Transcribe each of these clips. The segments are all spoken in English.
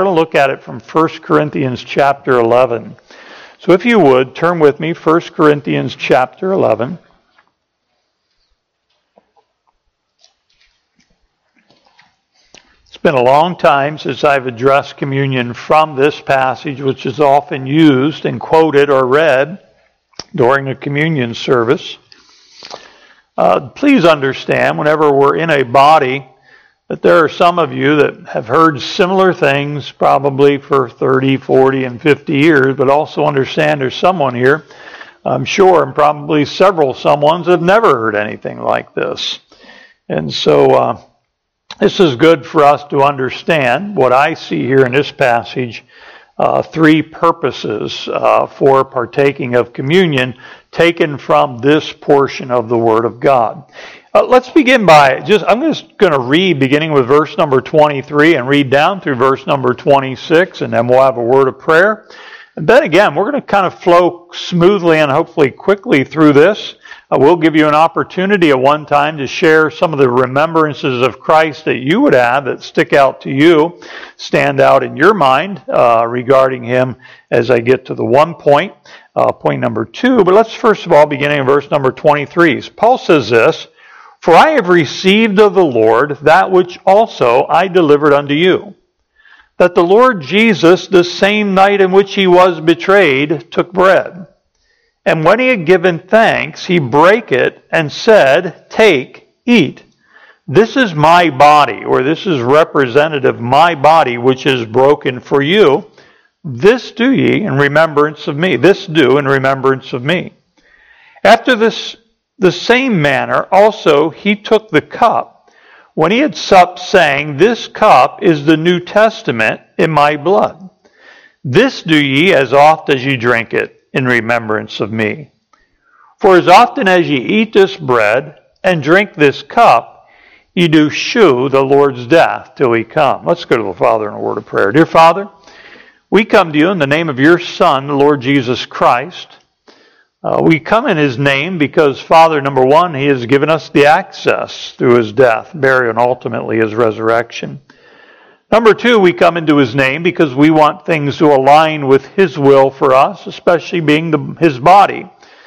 We're going to look at it from 1 Corinthians chapter 11. So if you would, turn with me, 1 Corinthians chapter 11. It's been a long time since I've addressed communion from this passage, which is often used and quoted or read during a communion service. Please understand, whenever we're in a body, that there are some of you that have heard similar things probably for 30, 40, and 50 years, but also understand there's someone here, I'm sure, and probably several someones that have never heard anything like this. And so this is good for us to understand what I see here in this passage, three purposes for partaking of communion taken from this portion of the Word of God. Let's begin by I'm just going to read beginning with verse number 23 and read down through verse number 26, and then we'll have a word of prayer. And then again, we're going to kind of flow smoothly and hopefully quickly through this. We'll give you an opportunity at one time to share some of the remembrances of Christ that you would have that stick out to you, stand out in your mind regarding Him as I get to the one point, point number 2. But let's first of all begin in verse number 23. Paul says this, "For I have received of the Lord that which also I delivered unto you, that the Lord Jesus, the same night in which He was betrayed, took bread. And when He had given thanks, He brake it and said, Take, eat. This is my body," or this is representative of my body, which is broken for you. "This do ye in remembrance of me." This do in remembrance of me. After this, the same manner also He took the cup, when He had supped, saying, This cup is the New Testament in my blood. This do ye as oft as ye drink it, in remembrance of me. For as often as ye eat this bread and drink this cup, ye do shew the Lord's death till He come. Let's go to the Father in a word of prayer. Dear Father, we come to you in the name of your Son, the Lord Jesus Christ. We come in His name because, Father, number one, He has given us the access through His death, burial, and ultimately His resurrection. Number two, we come into His name because we want things to align with His will for us, especially being His body,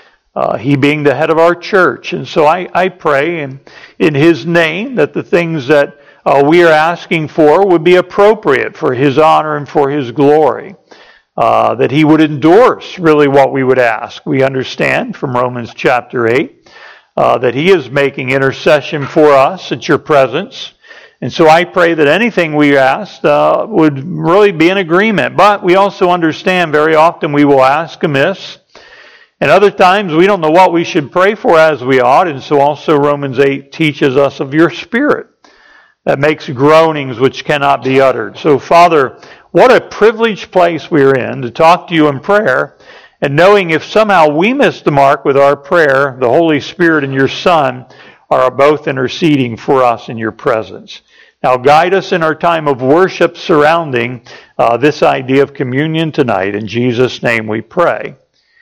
He being the head of our church. And so I pray in His name that the things that we are asking for would be appropriate for His honor and for His glory, that He would endorse really what we would ask. We understand from Romans chapter 8 that He is making intercession for us at your presence. And so I pray that anything we ask would really be in agreement. But we also understand very often we will ask amiss. And other times we don't know what we should pray for as we ought. And so also Romans 8 teaches us of your Spirit that makes groanings which cannot be uttered. So Father, what a privileged place we're in to talk to you in prayer. And knowing if somehow we miss the mark with our prayer, the Holy Spirit and your Son are both interceding for us in your presence. Now guide us in our time of worship surrounding this idea of communion tonight. In Jesus' name we pray.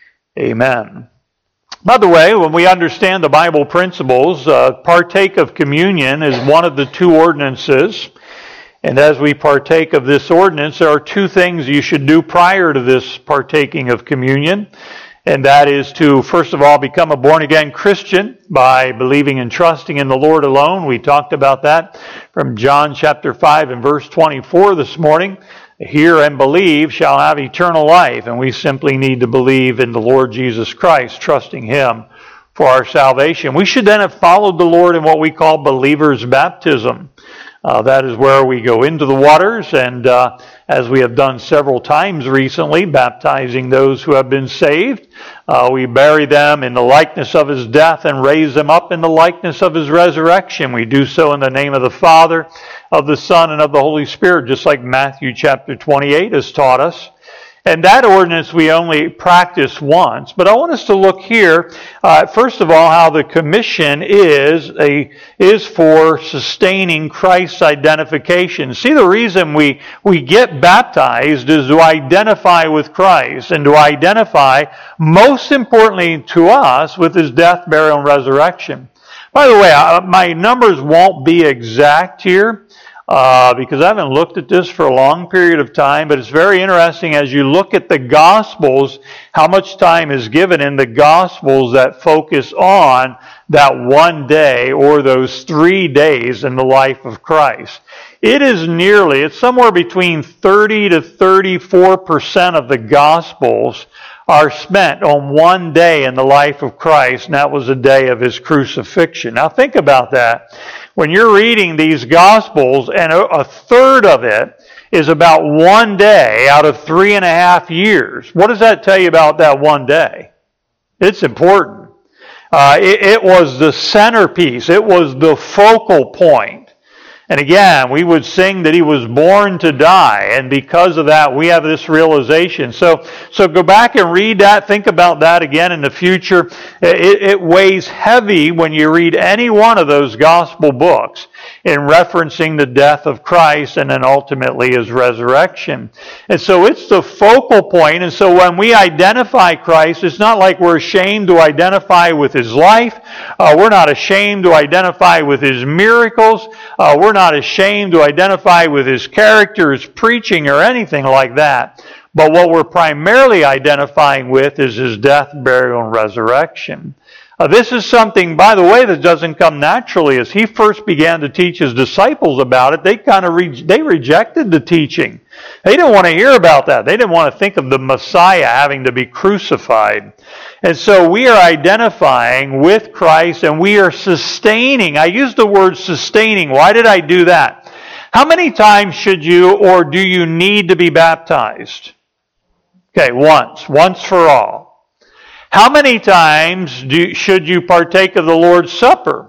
Amen. By the way, when we understand the Bible principles, partake of communion is one of the two ordinances. And as we partake of this ordinance, there are two things you should do prior to this partaking of communion. And that is to, first of all, become a born-again Christian by believing and trusting in the Lord alone. We talked about that from John chapter 5 and verse 24 this morning. Hear and believe shall have eternal life. And we simply need to believe in the Lord Jesus Christ, trusting Him for our salvation. We should then have followed the Lord in what we call believer's baptism. That is where we go into the waters and, as we have done several times recently, baptizing those who have been saved. We bury them in the likeness of His death and raise them up in the likeness of His resurrection. We do so in the name of the Father, of the Son, and of the Holy Spirit, just like Matthew chapter 28 has taught us. And that ordinance we only practice once. But I want us to look here, first of all, how the commission is for sustaining Christ's identification. See, the reason we get baptized is to identify with Christ and to identify, most importantly to us, with His death, burial, and resurrection. By the way, my numbers won't be exact here. because I haven't looked at this for a long period of time, but it's very interesting as you look at the Gospels, how much time is given in the Gospels that focus on that one day or those 3 days in the life of Christ. It's somewhere between 30 to 34% of the Gospels are spent on one day in the life of Christ, and that was the day of His crucifixion. Now think about that. When you're reading these Gospels, and a third of it is about one day out of 3.5 years, what does that tell you about that one day? It's important. It was the centerpiece. It was the focal point. And again, we would sing that He was born to die, and because of that, we have this realization. So go back and read that. Think about that again in the future. It weighs heavy when you read any one of those gospel books in referencing the death of Christ and then ultimately His resurrection. And so it's the focal point. And so when we identify Christ, it's not like we're ashamed to identify with His life. We're not ashamed to identify with His miracles. We're not ashamed to identify with His character, His preaching, or anything like that. But what we're primarily identifying with is His death, burial, and resurrection. This is something, by the way, that doesn't come naturally. As He first began to teach His disciples about it, they rejected the teaching. They didn't want to hear about that. They didn't want to think of the Messiah having to be crucified. And so we are identifying with Christ, and we are sustaining. I use the word sustaining. Why did I do that? How many times should you or do you need to be baptized? Okay, once for all. How many times should you partake of the Lord's Supper?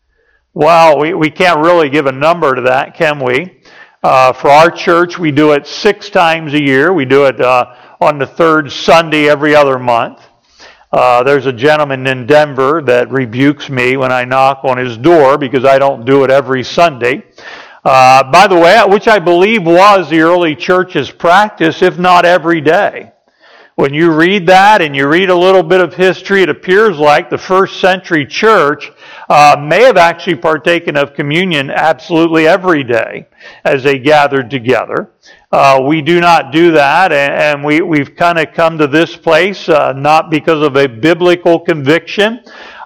Well, we can't really give a number to that, can we? For our church, we do it 6 times a year. We do it on the 3rd Sunday every other month. There's a gentleman in Denver that rebukes me when I knock on his door because I don't do it every Sunday. By the way, which I believe was the early church's practice, if not every day. When you read that and you read a little bit of history, it appears like the first century church may have actually partaken of communion absolutely every day as they gathered together. We do not do that, and we've kind of come to this place not because of a biblical conviction.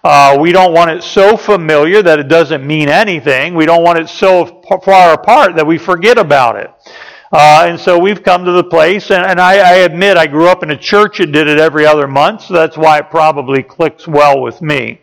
We don't want it so familiar that it doesn't mean anything. We don't want it so far apart that we forget about it. And so we've come to the place, and I admit I grew up in a church that did it every other month, so that's why it probably clicks well with me.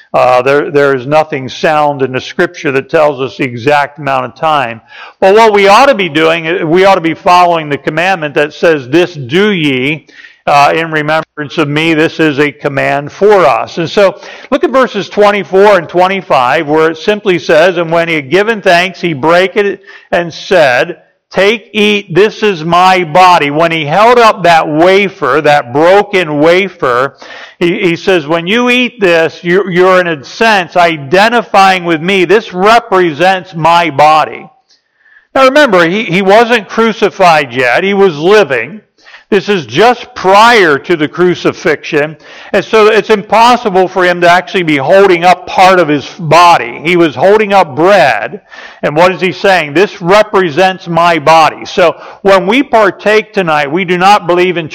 There is nothing sound in the Scripture that tells us the exact amount of time. Well, what we ought to be doing, we ought to be following the commandment that says, "This do ye in remembrance of me." This is a command for us. And so look at verses 24 and 25, where it simply says, "And when he had given thanks, he brake it and said, 'Take, eat, this is my body.'" When he held up that wafer, that broken wafer, he says, when you eat this, you're in a sense identifying with me. This represents my body. Now remember, he wasn't crucified yet. He was living. This is just prior to the crucifixion. And so it's impossible for him to actually be holding up part of his body. He was holding up bread. And what is he saying? This represents my body. So when we partake tonight, we do not believe in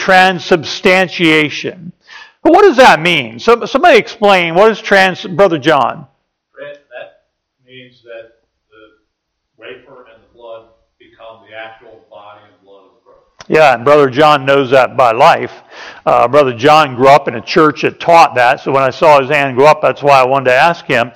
transubstantiation. But what does that mean? Somebody explain. What is Brother John? That means that the wafer and the blood become the actual body and blood of Christ. Yeah, and Brother John knows that by life. Brother John grew up in a church that taught that, so when I saw his hand go up, that's why I wanted to ask him.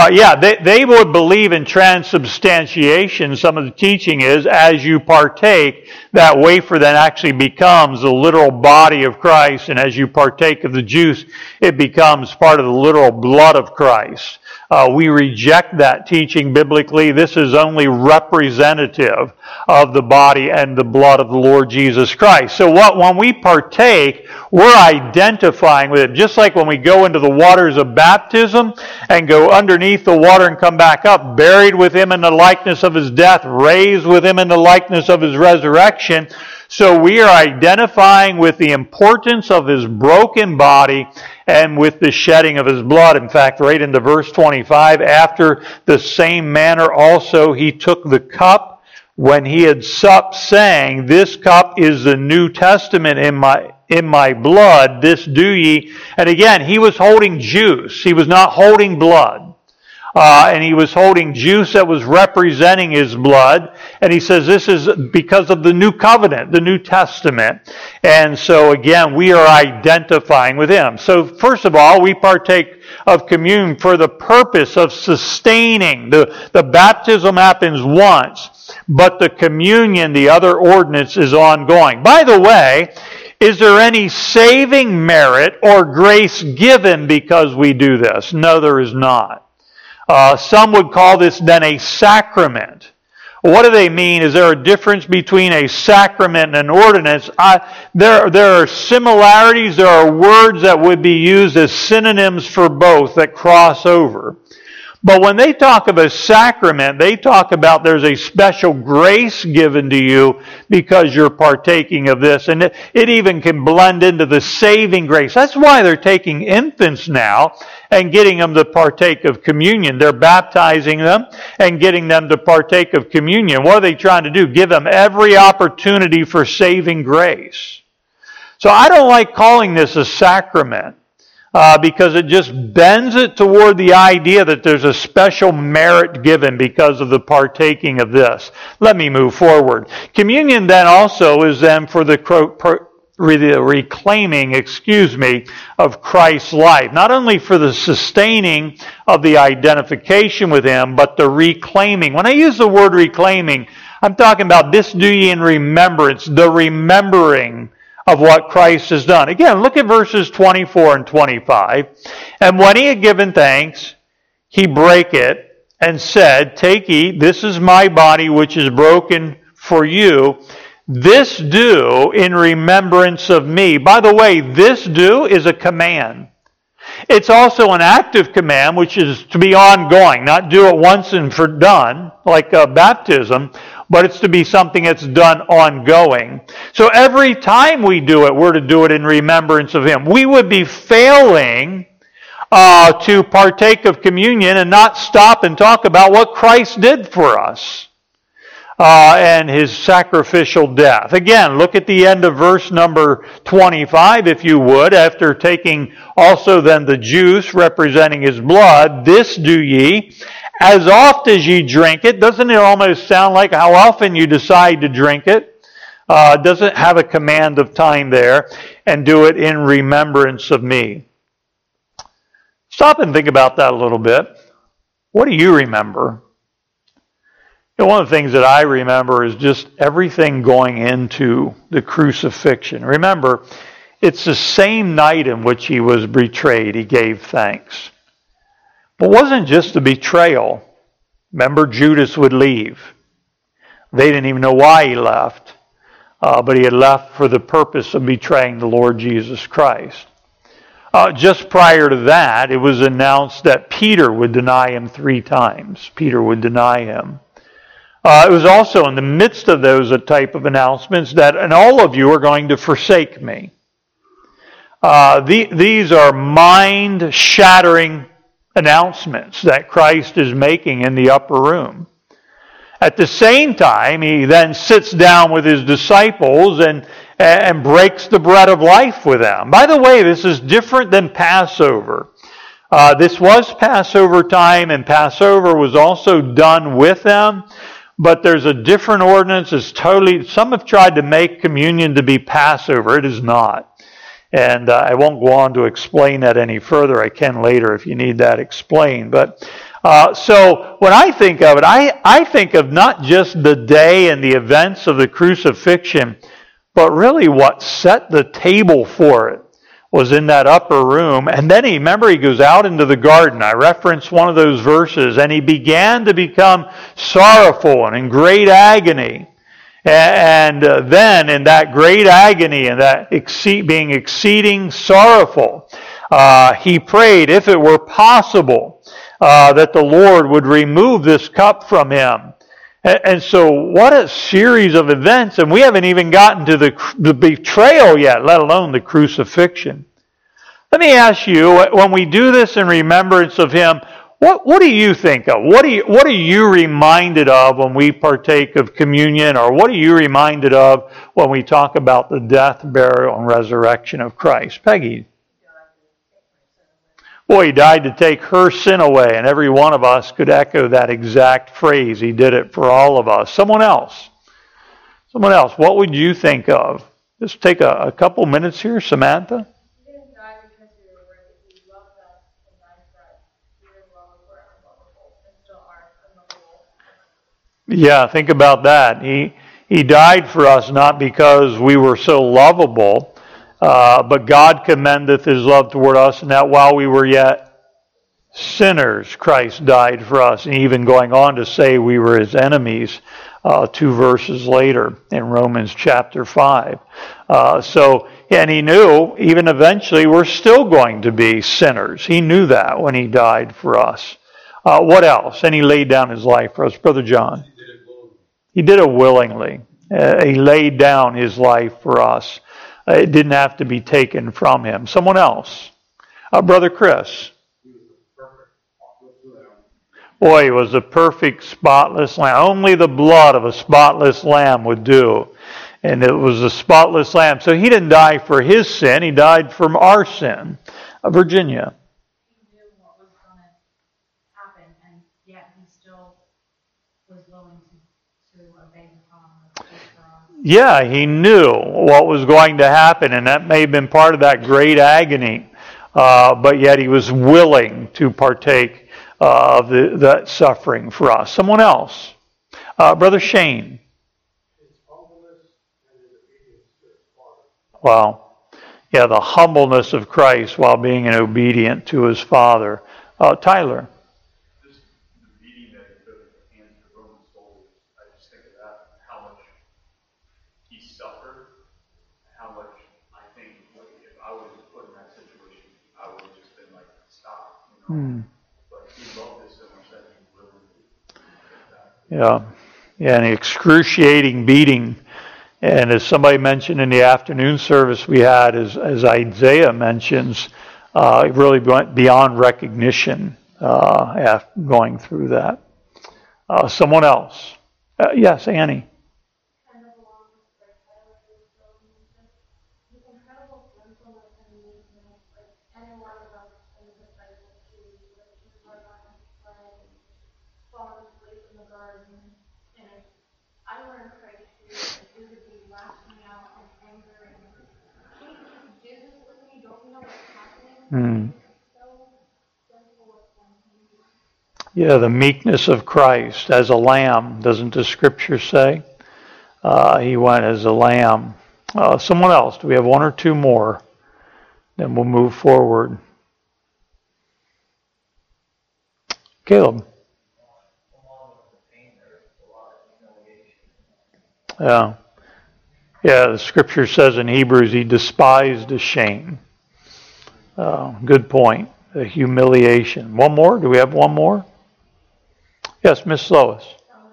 They would believe in transubstantiation. Some of the teaching is, as you partake, that wafer then actually becomes the literal body of Christ, and as you partake of the juice, it becomes part of the literal blood of Christ. We reject that teaching biblically. This is only representative of the body and the blood of the Lord Jesus Christ. So when we partake, we're identifying with it. Just like when we go into the waters of baptism and go underneath the water and come back up, buried with Him in the likeness of His death, raised with Him in the likeness of His resurrection, So we are identifying with the importance of his broken body and with the shedding of his blood. In fact, right into verse 25, after the same manner also he took the cup when he had supped, saying, "This cup is the New Testament in my blood. This do ye." And again, he was holding juice. He was not holding blood. And he was holding juice that was representing his blood. And he says this is because of the new covenant, the New Testament. And so again, we are identifying with him. So first of all, we partake of communion for the purpose of sustaining. The baptism happens once, but the communion, the other ordinance, is ongoing. By the way, is there any saving merit or grace given because we do this? No, there is not. Some would call this then a sacrament. What do they mean? Is there a difference between a sacrament and an ordinance? There are similarities. There are words that would be used as synonyms for both that cross over. But when they talk of a sacrament, they talk about there's a special grace given to you because you're partaking of this. And it even can blend into the saving grace. That's why they're taking infants now and getting them to partake of communion. They're baptizing them and getting them to partake of communion. What are they trying to do? Give them every opportunity for saving grace. So I don't like calling this a sacrament. Because it just bends it toward the idea that there's a special merit given because of the partaking of this. Let me move forward. Communion then also is then for the reclaiming, of Christ's life. Not only for the sustaining of the identification with him, but the reclaiming. When I use the word reclaiming, I'm talking about this do ye in remembrance, the remembering of what Christ has done. Again, look at verses 24 and 25. And when he had given thanks, he brake it and said, "Take, eat, this is my body which is broken for you. This do in remembrance of me." By the way, this do is a command. It's also an active command, which is to be ongoing, not do it once and for done, like baptism, but it's to be something that's done ongoing. So every time we do it, we're to do it in remembrance of him. We would be failing to partake of communion and not stop and talk about what Christ did for us and his sacrificial death. Again, look at the end of verse number 25, if you would, after taking also then the juice representing his blood. "This do ye as oft as ye drink it." Doesn't it almost sound like how often you decide to drink it? Doesn't have a command of time there. "And do it in remembrance of me." Stop and think about that a little bit. What do you remember? You know, one of the things that I remember is just everything going into the crucifixion. Remember, it's the same night in which he was betrayed, he gave thanks. But it wasn't just the betrayal. Remember, Judas would leave. They didn't even know why he left, but he had left for the purpose of betraying the Lord Jesus Christ. Just prior to that, it was announced that Peter would deny him 3 times. Peter would deny him. It was also in the midst of those a type of announcements that, "and all of you are going to forsake me." These are mind-shattering announcements that Christ is making in the upper room. At the same time, he then sits down with his disciples and breaks the bread of life with them. By the way, this is different than Passover. This was Passover time, and Passover was also done with them. But there's a different ordinance. It's totally. Some have tried to make communion to be Passover. It is not. And I won't go on to explain that any further. I can later if you need that explained. But so when I think of it, I think of not just the day and the events of the crucifixion, but really what set the table for it was in that upper room. And then he goes out into the garden. I referenced one of those verses. "And he began to become sorrowful and in great agony." And then in that great agony and that being exceeding sorrowful, he prayed, if it were possible, that the Lord would remove this cup from him. And so what a series of events, and we haven't even gotten to the betrayal yet, let alone the crucifixion. Let me ask you, when we do this in remembrance of Him, what do you think of? What are you reminded of when we partake of communion, or what are you reminded of when we talk about the death, burial, and resurrection of Christ? Peggy? Boy, He died to take her sin away, and every one of us could echo that exact phrase. He did it for all of us. Someone else, what would you think of? Just take a couple minutes here, Samantha. Yeah, think about that. He died for us not because we were so lovable, but God commendeth His love toward us, and that while we were yet sinners, Christ died for us. And even going on to say we were His enemies 2 verses later in Romans chapter 5. And He knew even eventually we're still going to be sinners. He knew that when He died for us. What else? And He laid down His life for us. Brother John. He did it willingly. He laid down His life for us. It didn't have to be taken from Him. Someone else. Brother Chris. Boy, he was a perfect, spotless lamb. Only the blood of a spotless lamb would do. And it was a spotless lamb. So He didn't die for His sin. He died from our sin. Virginia. He knew what was going to happen, and yet He still was willing to obey the promise. Yeah, He knew what was going to happen, and that may have been part of that great agony. But yet He was willing to partake of that suffering for us. Someone else. Brother Shane. His humbleness and His obedience to His Father. Wow. Yeah, the humbleness of Christ while being obedient to His Father. Tyler. Just the beating that He took at the hands of the Roman soldiers, I just think of that, how much He suffered, how much I think if I was put in that situation, I would have just been like, stop. But He loved us so much that He willingly did that. Yeah, an excruciating beating. And as somebody mentioned in the afternoon service we had, as Isaiah mentions, it really went beyond recognition after going through that. Someone else. Yes, Annie. Kind of along with what Tyler was building, just the incredible gentleness and meekness, like any one of us in the disciples shoes, like He was on His sled and falling asleep in the garden. And if I were in Christ's shoes, He would be lashing out in anger and can you just do this with me? Don't you know what's happening? So gentle with them. Yeah, the meekness of Christ as a lamb, doesn't the Scripture say? He went as a lamb. Someone else, do we have one or two more? Then we'll move forward. Caleb. Yeah, the Scripture says in Hebrews, He despised the shame. Good point. The humiliation. One more? Do we have one more? Yes, Miss Lois.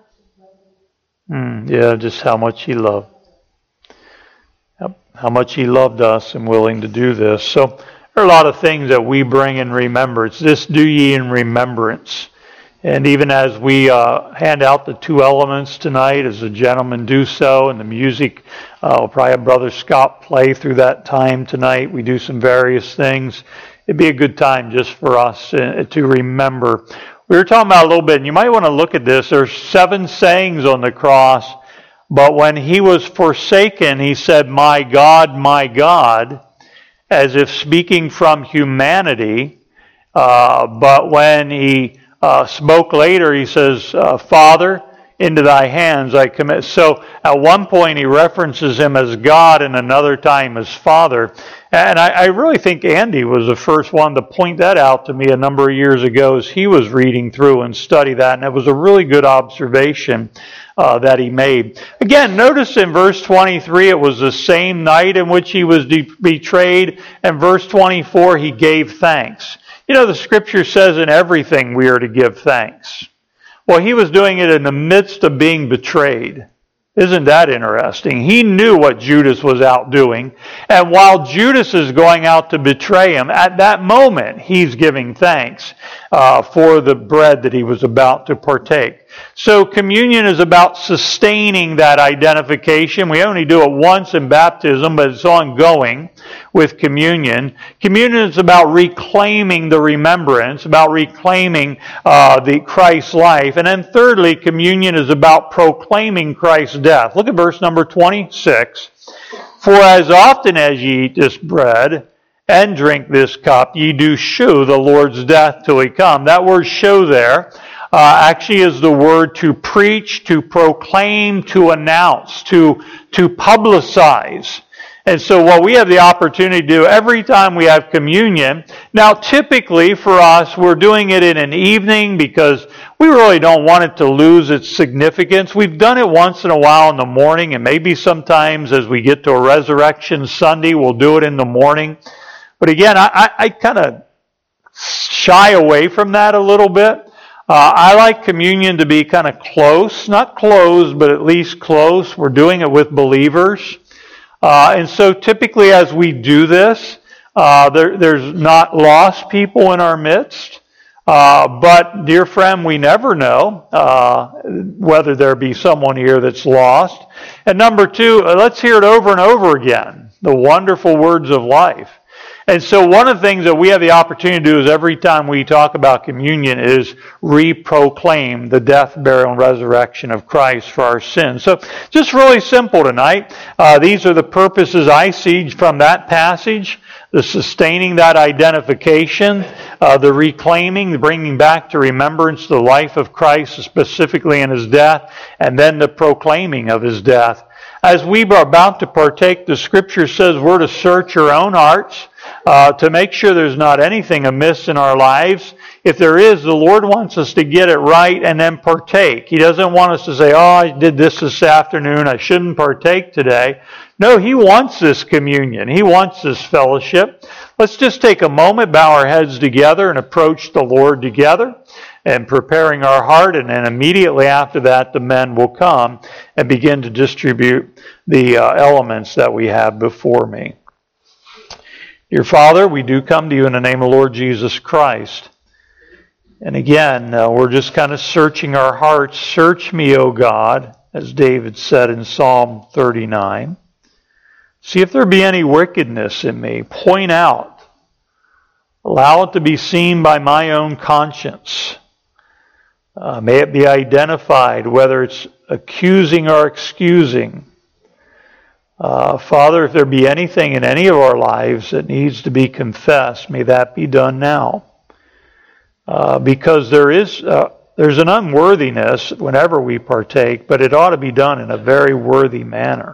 Yeah, just how much He loved. Yep, how much He loved us and willing to do this. So there are a lot of things that we bring in remembrance. This do ye in remembrance. And even as we hand out the 2 elements tonight, as the gentlemen do so, and the music, we'll probably have Brother Scott play through that time tonight. We do some various things. It'd be a good time just for us to remember. We were talking about a little bit, and you might want to look at this. There's 7 sayings on the cross, but when He was forsaken, He said, my God, as if speaking from humanity. But when He spoke later, He says, Father, into Thy hands I commit. So at one point He references Him as God, and another time as Father. And I really think Andy was the first one to point that out to me a number of years ago as he was reading through and study that. And it was a really good observation that he made. Again, notice in verse 23, it was the same night in which He was betrayed. And verse 24, He gave thanks. You know, the Scripture says in everything we are to give thanks. Well, he was doing it in the midst of being betrayed. Isn't that interesting? He knew what Judas was out doing. And while Judas is going out to betray him, at that moment, he's giving thanks for the bread that he was about to partake. So communion is about sustaining that identification. We only do it once in baptism, but it's ongoing with communion. Communion is about reclaiming the remembrance, about reclaiming the Christ's life. And then thirdly, communion is about proclaiming Christ's death. Look at verse number 26. For as often as ye eat this bread and drink this cup, ye do shew the Lord's death till he come. That word shew there actually is the word to preach, to proclaim, to announce, to publicize. And so what we have the opportunity to do every time we have communion, now typically for us, we're doing it in an evening because we really don't want it to lose its significance. We've done it once in a while in the morning, and maybe sometimes as we get to a Resurrection Sunday, we'll do it in the morning. But again, I kind of shy away from that a little bit. I like communion to be kind of close, not closed, but at least close. We're doing it with believers. And so typically as we do this, there's not lost people in our midst. But dear friend, we never know whether there be someone here that's lost. And number two, let's hear it over and over again, the wonderful words of life. And so one of the things that we have the opportunity to do is every time we talk about communion is re-proclaim the death, burial, and resurrection of Christ for our sins. So just really simple tonight. These are the purposes I see from that passage. The sustaining that identification, the reclaiming, the bringing back to remembrance the life of Christ, specifically in his death, and then the proclaiming of his death. As we are about to partake, the Scripture says we're to search our own hearts, to make sure there's not anything amiss in our lives. If there is, the Lord wants us to get it right and then partake. He doesn't want us to say, I did this afternoon, I shouldn't partake today. No, He wants this communion. He wants this fellowship. Let's just take a moment, bow our heads together, and approach the Lord together, and preparing our heart, and then immediately after that, the men will come and begin to distribute the elements that we have before me. Dear Father, we do come to you in the name of the Lord Jesus Christ. And again, we're just kind of searching our hearts. Search me, O God, as David said in Psalm 39. See if there be any wickedness in me. Point out. Allow it to be seen by my own conscience. May it be identified, whether it's accusing or excusing. Father, if there be anything in any of our lives that needs to be confessed, may that be done now. Because there's an unworthiness whenever we partake, but it ought to be done in a very worthy manner.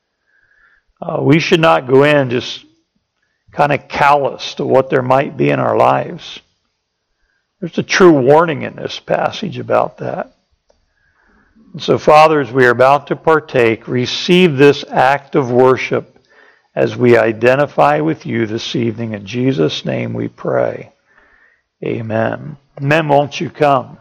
We should not go in just kind of callous to what there might be in our lives. There's a true warning in this passage about that. And so, Father, as we are about to partake, receive this act of worship as we identify with you this evening. In Jesus' name we pray. Amen. Men, won't you come?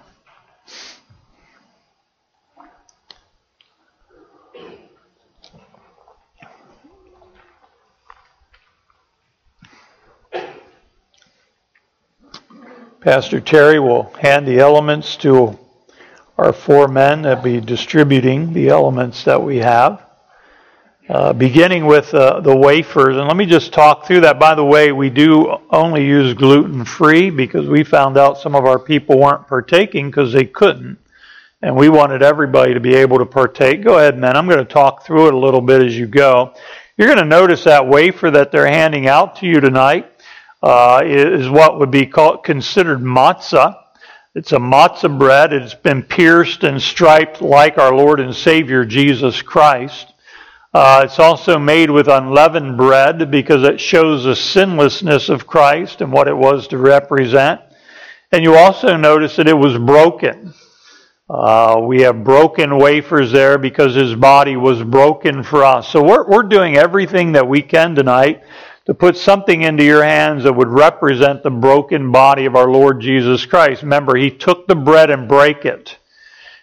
Pastor Terry will hand the elements to our four men that will be distributing the elements that we have. Beginning with the wafers. And let me just talk through that. By the way, we do only use gluten-free because we found out some of our people weren't partaking because they couldn't. And we wanted everybody to be able to partake. Go ahead, men. I'm going to talk through it a little bit as you go. You're going to notice that wafer that they're handing out to you tonight is what would be considered matzah. It's a matzah bread. It's been pierced and striped like our Lord and Savior Jesus Christ. It's also made with unleavened bread because it shows the sinlessness of Christ and what it was to represent. And you also notice that it was broken. We have broken wafers there because His body was broken for us. So we're doing everything that we can tonight to put something into your hands that would represent the broken body of our Lord Jesus Christ. Remember, He took the bread and brake it.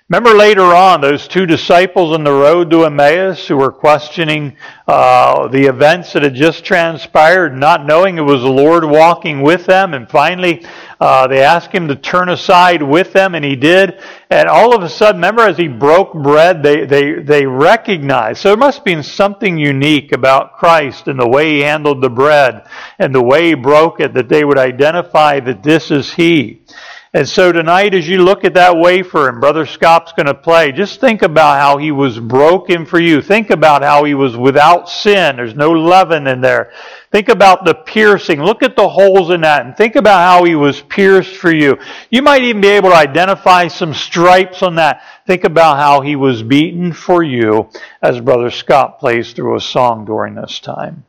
Remember later on, those two disciples on the road to Emmaus who were questioning the events that had just transpired, not knowing it was the Lord walking with them, and finally they asked him to turn aside with them, and he did. And all of a sudden, remember as he broke bread, they recognized. So there must have been something unique about Christ and the way he handled the bread and the way he broke it, that they would identify that this is he. And so tonight, as you look at that wafer and Brother Scott's going to play, just think about how he was broken for you. Think about how he was without sin. There's no leaven in there. Think about the piercing. Look at the holes in that and think about how he was pierced for you. You might even be able to identify some stripes on that. Think about how he was beaten for you as Brother Scott plays through a song during this time.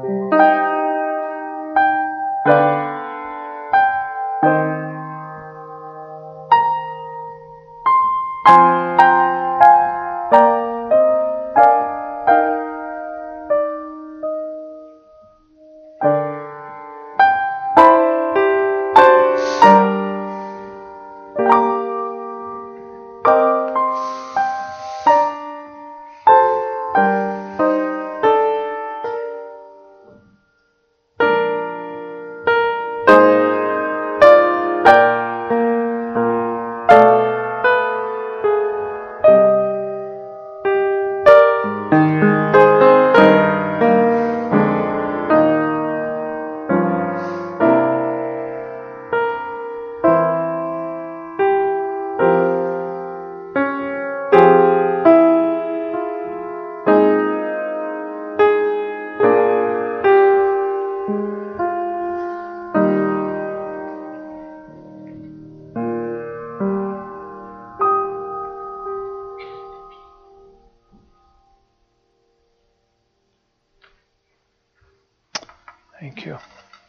Thank you.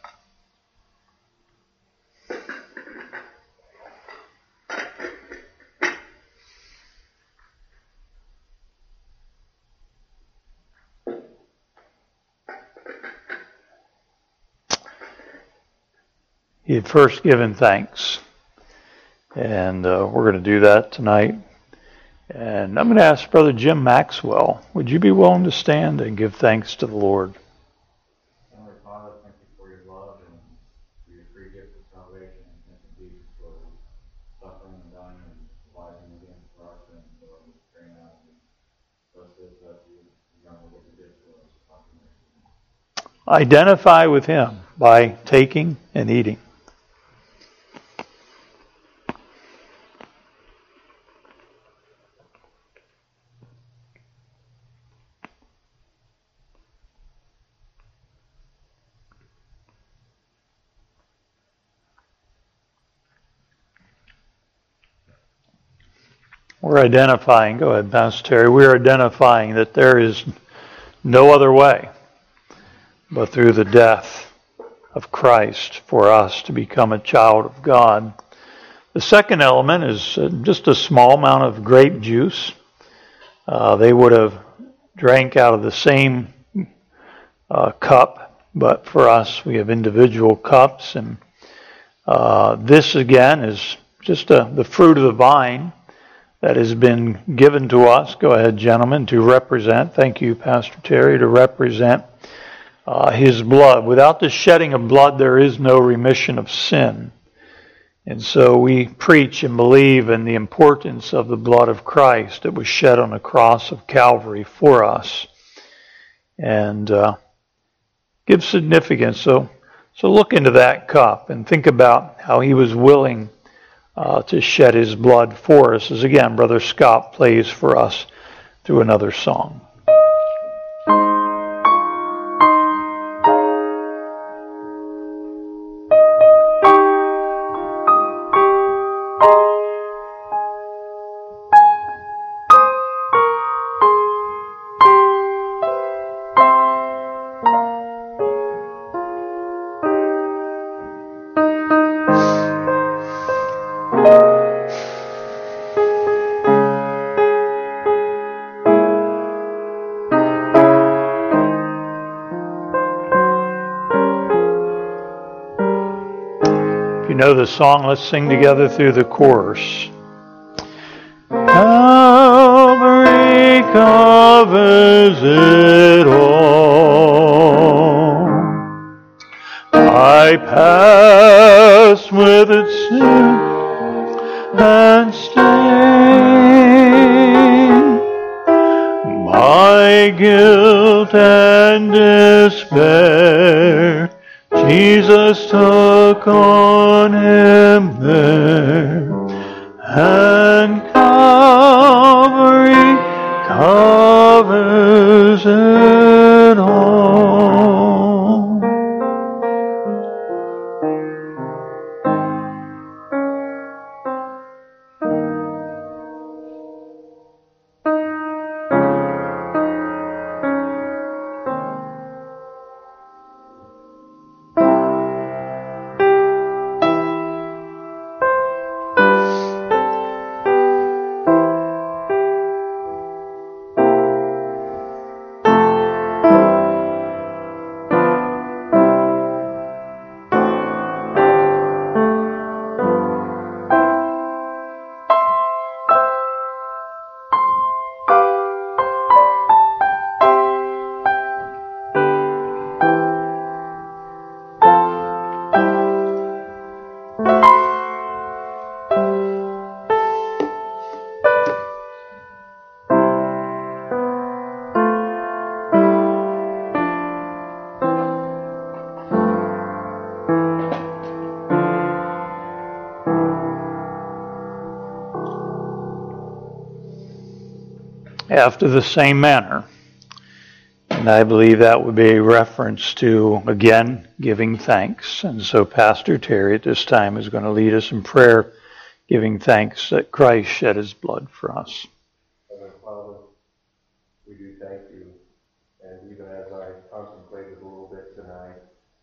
He had first given thanks, and we're going to do that tonight. And I'm going to ask Brother Jim Maxwell, would you be willing to stand and give thanks to the Lord? Identify with him by taking and eating. We're identifying, go ahead, Pastor Terry, we're identifying that there is no other way but through the death of Christ for us to become a child of God. The second element is just a small amount of grape juice. They would have drank out of the same cup, but for us we have individual cups. And this again is just the fruit of the vine that has been given to us. Go ahead, gentlemen, to represent. Thank you, Pastor Terry, to represent his blood. Without the shedding of blood, there is no remission of sin. And so we preach and believe in the importance of the blood of Christ that was shed on the cross of Calvary for us. And give significance. So look into that cup and think about how he was willing to shed his blood for us. As again, Brother Scott plays for us through another song. Know the song, let's sing together through the chorus. covers it all. I passed with its sin and stain, my guilt and despair Jesus took on him there, and Calvary covers it all. After the same manner. And I believe that would be a reference to, again, giving thanks. And so Pastor Terry at this time is going to lead us in prayer, giving thanks that Christ shed his blood for us. Heavenly Father, we do thank you. And even as I contemplated a little bit tonight,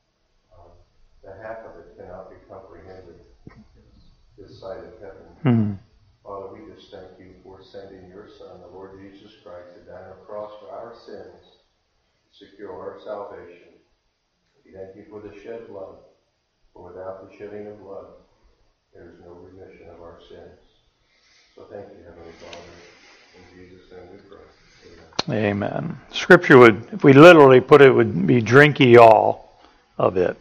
the half of it cannot be comprehended this side of heaven. Mm-hmm. Father, we just thank you for sending your Son, the Lord Jesus Christ, to die on a cross for our sins, to secure our salvation. We thank you for the shed blood, for without the shedding of blood, there is no remission of our sins. So thank you, Heavenly Father. In Jesus' name we pray. Amen. Amen. Scripture would, if we literally put it, would be drink ye all of it.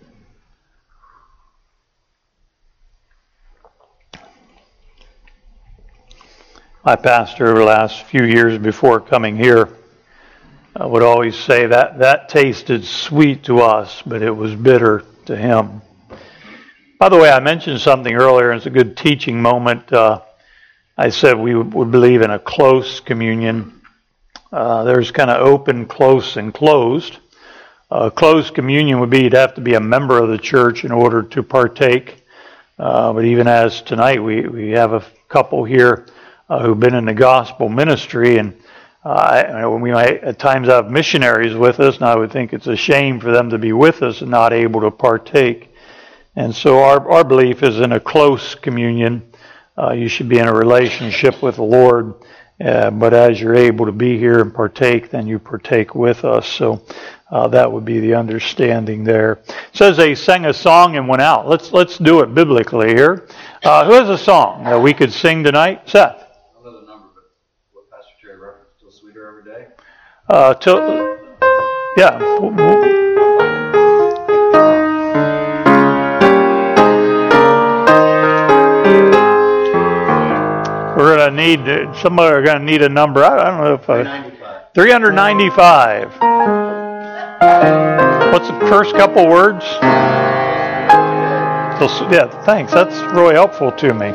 My pastor over the last few years before coming here would always say that tasted sweet to us, but it was bitter to him. By the way, I mentioned something earlier, and it's a good teaching moment. I said we would believe in a close communion. There's kind of open, close, and closed. Closed communion would be you'd have to be a member of the church in order to partake. But even as tonight, we have a couple here who've been in the gospel ministry, and we might at times have missionaries with us, and I would think it's a shame for them to be with us and not able to partake. And so our belief is in a close communion. You should be in a relationship with the Lord, but as you're able to be here and partake, then you partake with us. So that would be the understanding there. It says they sang a song and went out. Let's do it biblically here. Who has a song that we could sing tonight? Seth. Yeah. We're going to need, somebody are going to need a number. I don't know if 395. What's the first couple words? Yeah, thanks. That's really helpful to me.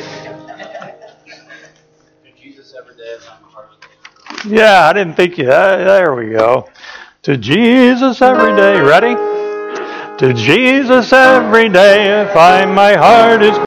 Yeah, I didn't think you. There we go. To Jesus every day. Ready? To Jesus every day, I find my heart is